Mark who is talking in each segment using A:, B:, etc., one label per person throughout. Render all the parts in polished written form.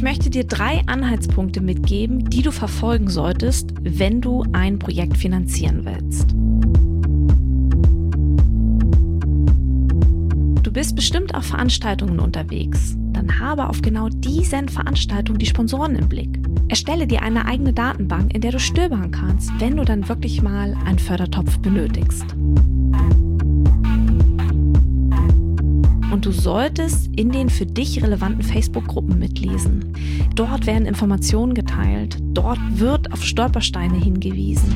A: möchte dir 3 Anhaltspunkte mitgeben, die du verfolgen solltest, wenn du ein Projekt finanzieren willst. Du bist bestimmt auf Veranstaltungen unterwegs. Dann habe auf genau diesen Veranstaltungen die Sponsoren im Blick. Erstelle dir eine eigene Datenbank, in der du stöbern kannst, wenn du dann wirklich mal einen Fördertopf benötigst. Und du solltest in den für dich relevanten Facebook-Gruppen mitlesen. Dort werden Informationen geteilt. Dort wird auf Stolpersteine hingewiesen.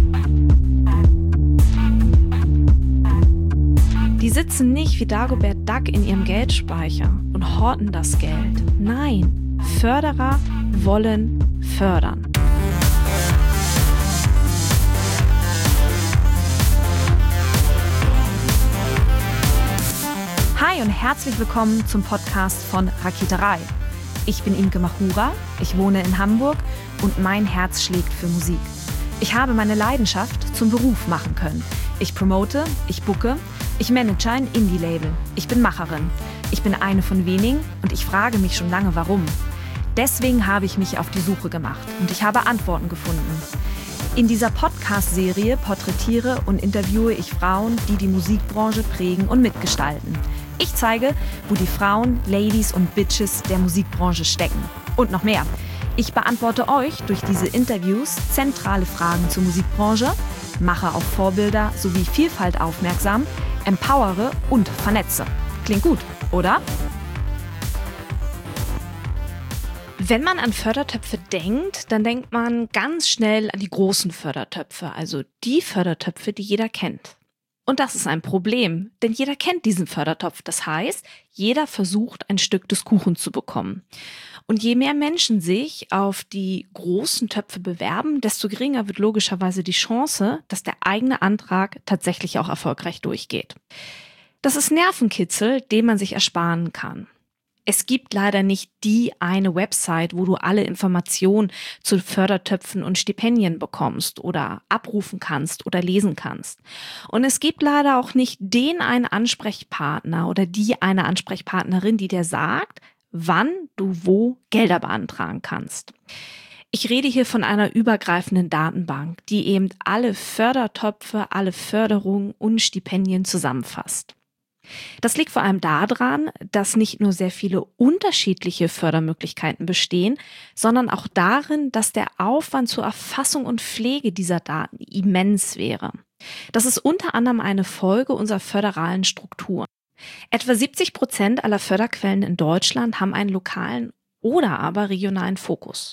A: Die sitzen nicht wie Dagobert Duck in ihrem Geldspeicher und horten das Geld. Nein, Förderer wollen fördern. Hi und herzlich willkommen zum Podcast von Raketerei. Ich bin Imke Machura, ich wohne in Hamburg und mein Herz schlägt für Musik. Ich habe meine Leidenschaft zum Beruf machen können. Ich promote, ich booke, ich manage ein Indie-Label. Ich bin Macherin. Ich bin eine von wenigen und ich frage mich schon lange, warum. Deswegen habe ich mich auf die Suche gemacht und ich habe Antworten gefunden. In dieser Podcast-Serie porträtiere und interviewe ich Frauen, die die Musikbranche prägen und mitgestalten. Ich zeige, wo die Frauen, Ladies und Bitches der Musikbranche stecken. Und noch mehr. Ich beantworte euch durch diese Interviews zentrale Fragen zur Musikbranche, mache auf Vorbilder sowie Vielfalt aufmerksam, empowere und vernetze. Klingt gut, oder? Wenn man an Fördertöpfe denkt, dann denkt man ganz schnell an die großen Fördertöpfe, also die Fördertöpfe, die jeder kennt. Und das ist ein Problem, denn jeder kennt diesen Fördertopf. Das heißt, jeder versucht, ein Stück des Kuchens zu bekommen. Und je mehr Menschen sich auf die großen Töpfe bewerben, desto geringer wird logischerweise die Chance, dass der eigene Antrag tatsächlich auch erfolgreich durchgeht. Das ist Nervenkitzel, den man sich ersparen kann. Es gibt leider nicht die eine Website, wo du alle Informationen zu Fördertöpfen und Stipendien bekommst oder abrufen kannst oder lesen kannst. Und es gibt leider auch nicht den einen Ansprechpartner oder die eine Ansprechpartnerin, die dir sagt, wann du wo Gelder beantragen kannst. Ich rede hier von einer übergreifenden Datenbank, die eben alle Fördertöpfe, alle Förderungen und Stipendien zusammenfasst. Das liegt vor allem daran, dass nicht nur sehr viele unterschiedliche Fördermöglichkeiten bestehen, sondern auch darin, dass der Aufwand zur Erfassung und Pflege dieser Daten immens wäre. Das ist unter anderem eine Folge unserer föderalen Struktur. Etwa 70% aller Förderquellen in Deutschland haben einen lokalen oder aber regionalen Fokus.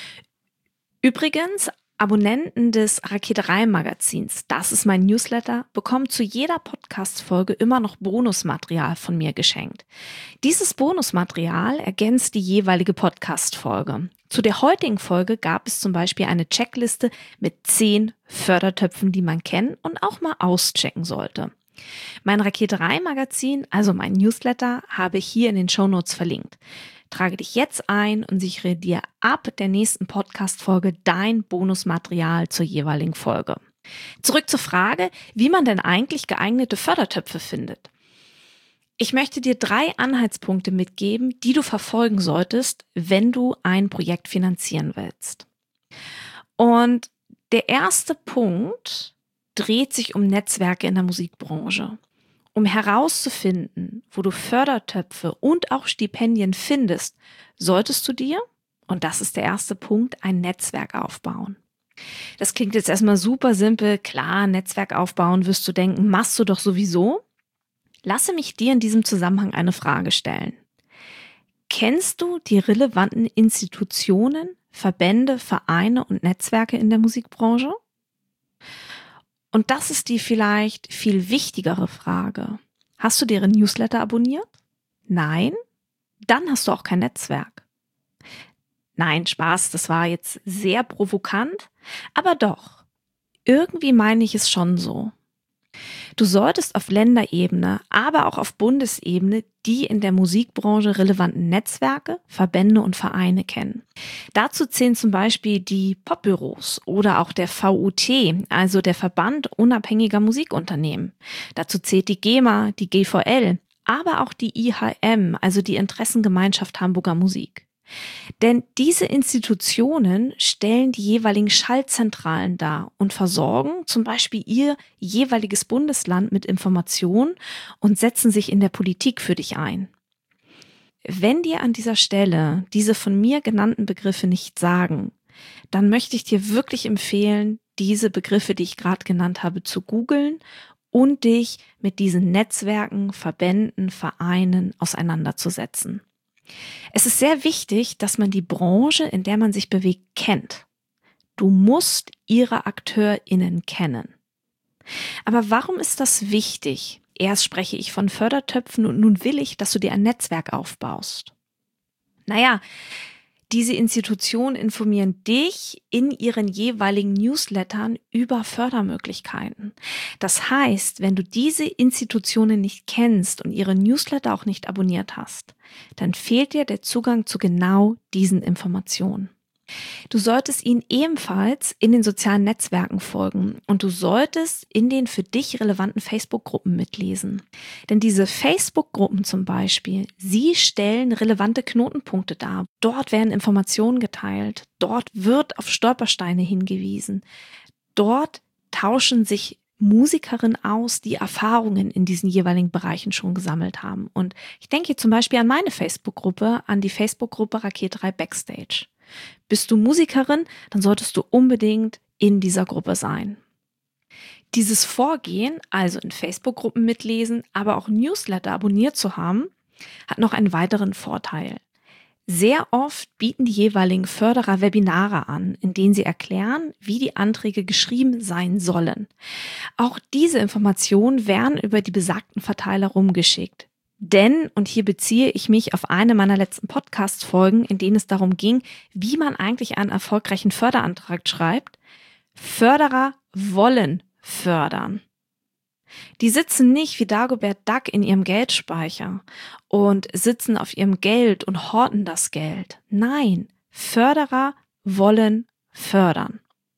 A: Übrigens, Abonnenten des Raketerei-Magazins, das ist mein Newsletter, bekommen zu jeder Podcast-Folge immer noch Bonusmaterial von mir geschenkt. Dieses Bonusmaterial ergänzt die jeweilige Podcast-Folge. Zu der heutigen Folge gab es zum Beispiel eine Checkliste mit 10 Fördertöpfen, die man kennen und auch mal auschecken sollte. Mein Raketerei-Magazin, also mein Newsletter, habe ich hier in den Shownotes verlinkt. Trage dich jetzt ein und sichere dir ab der nächsten Podcast-Folge dein Bonusmaterial zur jeweiligen Folge. Zurück zur Frage, wie man denn eigentlich geeignete Fördertöpfe findet. Ich möchte dir 3 Anhaltspunkte mitgeben, die du verfolgen solltest, wenn du ein Projekt finanzieren willst. Und der erste Punkt dreht sich um Netzwerke in der Musikbranche. Um herauszufinden, wo du Fördertöpfe und auch Stipendien findest, solltest du dir, und das ist der erste Punkt, ein Netzwerk aufbauen. Das klingt jetzt erstmal super simpel. Klar, Netzwerk aufbauen, wirst du denken, machst du doch sowieso. Lasse mich dir in diesem Zusammenhang eine Frage stellen. Kennst du die relevanten Institutionen, Verbände, Vereine und Netzwerke in der Musikbranche? Und das ist die vielleicht viel wichtigere Frage. Hast du deren Newsletter abonniert? Nein? Dann hast du auch kein Netzwerk. Nein, Spaß, das war jetzt sehr provokant, aber doch, irgendwie meine ich es schon so. Du solltest auf Länderebene, aber auch auf Bundesebene die in der Musikbranche relevanten Netzwerke, Verbände und Vereine kennen. Dazu zählen zum Beispiel die Popbüros oder auch der VUT, also der Verband unabhängiger Musikunternehmen. Dazu zählt die GEMA, die GVL, aber auch die IHM, also die Interessengemeinschaft Hamburger Musik. Denn diese Institutionen stellen die jeweiligen Schaltzentralen dar und versorgen zum Beispiel ihr jeweiliges Bundesland mit Informationen und setzen sich in der Politik für dich ein. Wenn dir an dieser Stelle diese von mir genannten Begriffe nicht sagen, dann möchte ich dir wirklich empfehlen, diese Begriffe, die ich gerade genannt habe, zu googeln und dich mit diesen Netzwerken, Verbänden, Vereinen auseinanderzusetzen. Es ist sehr wichtig, dass man die Branche, in der man sich bewegt, kennt. Du musst ihre AkteurInnen kennen. Aber warum ist das wichtig? Erst spreche ich von Fördertöpfen und nun will ich, dass du dir ein Netzwerk aufbaust. Naja, diese Institutionen informieren dich in ihren jeweiligen Newslettern über Fördermöglichkeiten. Das heißt, wenn du diese Institutionen nicht kennst und ihre Newsletter auch nicht abonniert hast, dann fehlt dir der Zugang zu genau diesen Informationen. Du solltest ihnen ebenfalls in den sozialen Netzwerken folgen und du solltest in den für dich relevanten Facebook-Gruppen mitlesen. Denn diese Facebook-Gruppen zum Beispiel, sie stellen relevante Knotenpunkte dar. Dort werden Informationen geteilt, dort wird auf Stolpersteine hingewiesen, dort tauschen sich Musikerinnen aus, die Erfahrungen in diesen jeweiligen Bereichen schon gesammelt haben. Und ich denke hier zum Beispiel an meine Facebook-Gruppe, an die Facebook-Gruppe Raket3 Backstage. Bist du Musikerin, dann solltest du unbedingt in dieser Gruppe sein. Dieses Vorgehen, also in Facebook-Gruppen mitlesen, aber auch Newsletter abonniert zu haben, hat noch einen weiteren Vorteil. Sehr oft bieten die jeweiligen Förderer Webinare an, in denen sie erklären, wie die Anträge geschrieben sein sollen. Auch diese Informationen werden über die besagten Verteiler rumgeschickt. Denn, und hier beziehe ich mich auf eine meiner letzten Podcast-Folgen, in denen es darum ging, wie man eigentlich einen erfolgreichen Förderantrag schreibt, Förderer wollen fördern. Die sitzen nicht wie Dagobert Duck in ihrem Geldspeicher und sitzen auf ihrem Geld und horten das Geld. Nein, Förderer wollen fördern.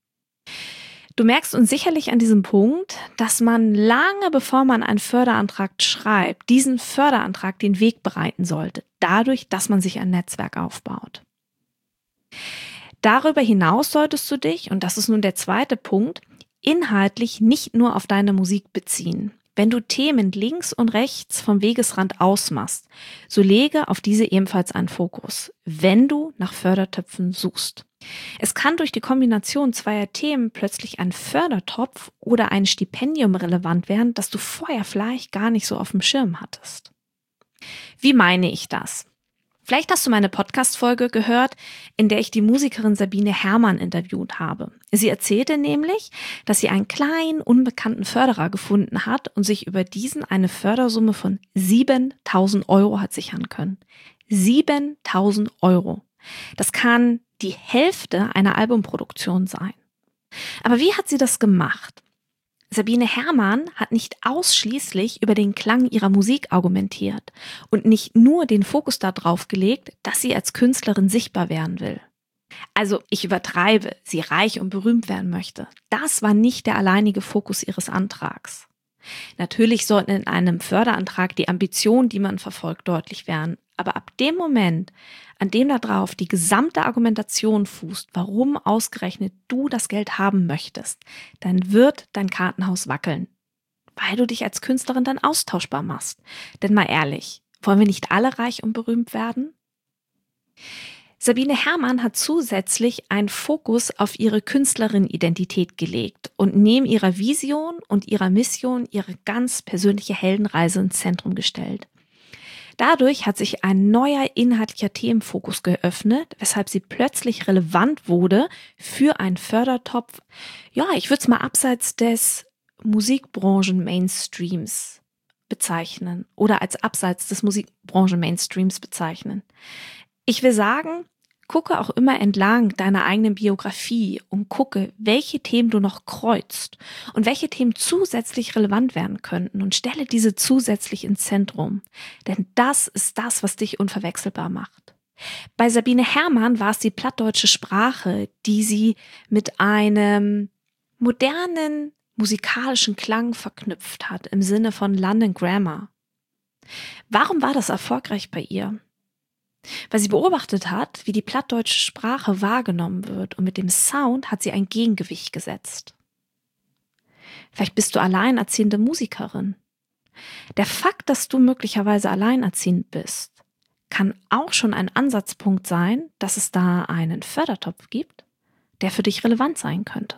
A: Du merkst uns sicherlich an diesem Punkt, dass man lange bevor man einen Förderantrag schreibt, diesen Förderantrag den Weg bereiten sollte, dadurch, dass man sich ein Netzwerk aufbaut. Darüber hinaus solltest du dich, und das ist nun der zweite Punkt, inhaltlich nicht nur auf deine Musik beziehen. Wenn du Themen links und rechts vom Wegesrand ausmachst, so lege auf diese ebenfalls einen Fokus, wenn du nach Fördertöpfen suchst. Es kann durch die Kombination zweier Themen plötzlich ein Fördertopf oder ein Stipendium relevant werden, das du vorher vielleicht gar nicht so auf dem Schirm hattest. Wie meine ich das? Vielleicht hast du meine Podcast-Folge gehört, in der ich die Musikerin Sabine Herrmann interviewt habe. Sie erzählte nämlich, dass sie einen kleinen, unbekannten Förderer gefunden hat und sich über diesen eine Fördersumme von 7.000 Euro hat sichern können. 7.000 Euro. Das kann die Hälfte einer Albumproduktion sein. Aber wie hat sie das gemacht? Sabine Herrmann hat nicht ausschließlich über den Klang ihrer Musik argumentiert und nicht nur den Fokus darauf gelegt, dass sie als Künstlerin sichtbar werden will. Also ich übertreibe, sie reich und berühmt werden möchte. Das war nicht der alleinige Fokus ihres Antrags. Natürlich sollten in einem Förderantrag die Ambitionen, die man verfolgt, deutlich werden. Aber ab dem Moment, an dem darauf die gesamte Argumentation fußt, warum ausgerechnet du das Geld haben möchtest, dann wird dein Kartenhaus wackeln, weil du dich als Künstlerin dann austauschbar machst. Denn mal ehrlich, wollen wir nicht alle reich und berühmt werden? Sabine Herrmann hat zusätzlich einen Fokus auf ihre Künstlerin-Identität gelegt und neben ihrer Vision und ihrer Mission ihre ganz persönliche Heldenreise ins Zentrum gestellt. Dadurch hat sich ein neuer inhaltlicher Themenfokus geöffnet, weshalb sie plötzlich relevant wurde für einen Fördertopf, ja, ich würde es mal abseits des Musikbranchen-Mainstreams bezeichnen oder als abseits des Musikbranchen-Mainstreams bezeichnen. Ich will sagen, gucke auch immer entlang deiner eigenen Biografie und gucke, welche Themen du noch kreuzt und welche Themen zusätzlich relevant werden könnten und stelle diese zusätzlich ins Zentrum. Denn das ist das, was dich unverwechselbar macht. Bei Sabine Herrmann war es die plattdeutsche Sprache, die sie mit einem modernen musikalischen Klang verknüpft hat, im Sinne von London Grammar. Warum war das erfolgreich bei ihr? weil sie beobachtet hat, wie die plattdeutsche Sprache wahrgenommen wird und mit dem Sound hat sie ein Gegengewicht gesetzt. Vielleicht bist du alleinerziehende Musikerin. Der Fakt, dass du möglicherweise alleinerziehend bist, kann auch schon ein Ansatzpunkt sein, dass es da einen Fördertopf gibt, der für dich relevant sein könnte.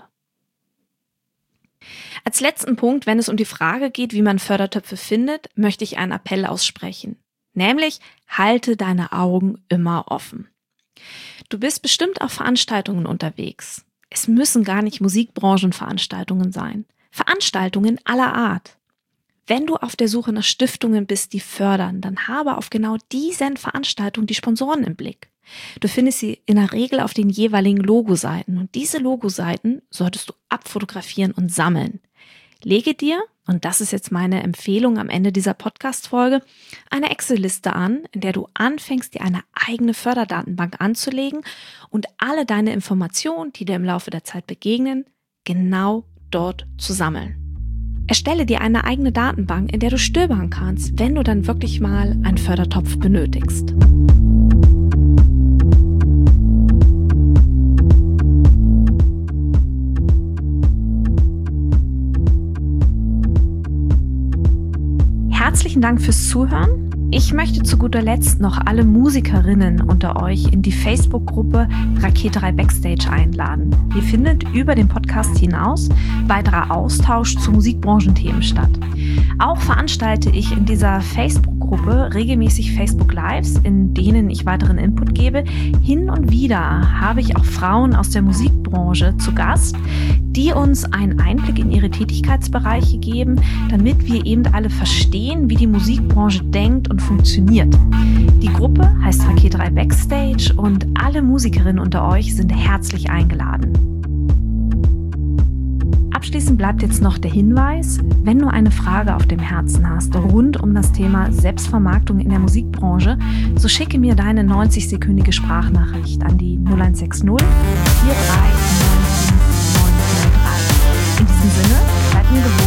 A: Als letzten Punkt, wenn es um die Frage geht, wie man Fördertöpfe findet, möchte ich einen Appell aussprechen. Nämlich, halte deine Augen immer offen. Du bist bestimmt auf Veranstaltungen unterwegs. Es müssen gar nicht Musikbranchenveranstaltungen sein. Veranstaltungen aller Art. Wenn du auf der Suche nach Stiftungen bist, die fördern, dann habe auf genau diesen Veranstaltungen die Sponsoren im Blick. Du findest sie in der Regel auf den jeweiligen Logoseiten und diese Logoseiten solltest du abfotografieren und sammeln. Lege dir, und das ist jetzt meine Empfehlung am Ende dieser Podcast-Folge, eine Excel-Liste an, in der du anfängst, dir eine eigene Förderdatenbank anzulegen und alle deine Informationen, die dir im Laufe der Zeit begegnen, genau dort zu sammeln. Erstelle dir eine eigene Datenbank, in der du stöbern kannst, wenn du dann wirklich mal einen Fördertopf benötigst. Herzlichen Dank fürs Zuhören. Ich möchte zu guter Letzt noch alle Musikerinnen unter euch in die Facebook-Gruppe Raketerei Backstage einladen. Hier findet über den Podcast hinaus weiterer Austausch zu Musikbranchenthemen statt. Auch veranstalte ich in dieser Facebook-Gruppe regelmäßig Facebook-Lives, in denen ich weiteren Input gebe. Hin und wieder habe ich auch Frauen aus der Musikbranche zu Gast, die uns einen Einblick in ihre Tätigkeitsbereiche geben, damit wir eben alle verstehen, wie die Musikbranche denkt und funktioniert. Die Gruppe heißt Raketerei Backstage und alle Musikerinnen unter euch sind herzlich eingeladen. Abschließend bleibt jetzt noch der Hinweis, wenn du eine Frage auf dem Herzen hast rund um das Thema Selbstvermarktung in der Musikbranche, so schicke mir deine 90-sekündige Sprachnachricht an die 0160 43 95 943. In diesem Sinne, bleib mir gewogen.